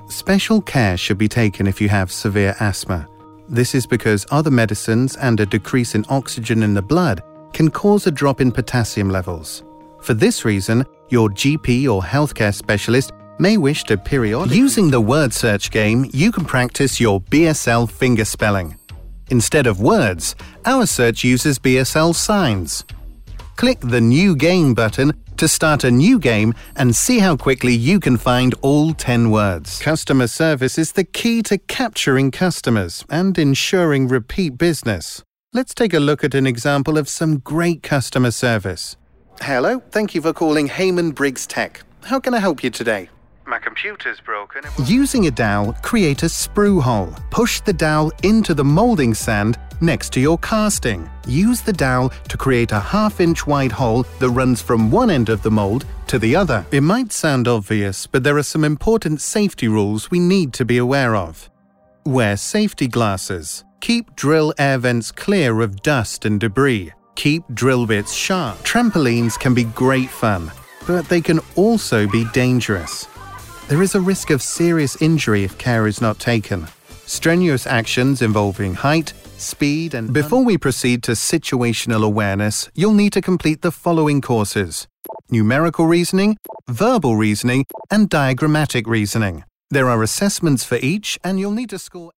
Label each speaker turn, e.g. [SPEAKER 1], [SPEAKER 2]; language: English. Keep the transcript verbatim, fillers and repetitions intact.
[SPEAKER 1] Special care should be taken if you have severe asthma. This is because other medicines and a decrease in oxygen in the blood can cause a drop in potassium levels. For this reason, your G P or healthcare specialist may wish to periodically... Using the word search game, you can practice your B S L finger spelling. Instead of words, our search uses B S L signs. Click the New Game button to start a new game and see how quickly you can find all ten words. Customer service is the key to capturing customers and ensuring repeat business. Let's take a look at an example of some great customer service. Hello, thank you for calling Heyman Briggs Tech. How can I help you today?
[SPEAKER 2] My computer's broken.
[SPEAKER 1] Using a dowel, create a sprue hole. Push the dowel into the molding sand next to your casting. Use the dowel to create a half-inch wide hole that runs from one end of the mold to the other. It might sound obvious, but there are some important safety rules we need to be aware of. Wear safety glasses. Keep drill air vents clear of dust and debris. Keep drill bits sharp. Trampolines can be great fun, but they can also be dangerous. There is a risk of serious injury if care is not taken. Strenuous actions involving height, speed and... Before we proceed to situational awareness, you'll need to complete the following courses: numerical reasoning, verbal reasoning, and diagrammatic reasoning. There are assessments for each, and you'll need to score...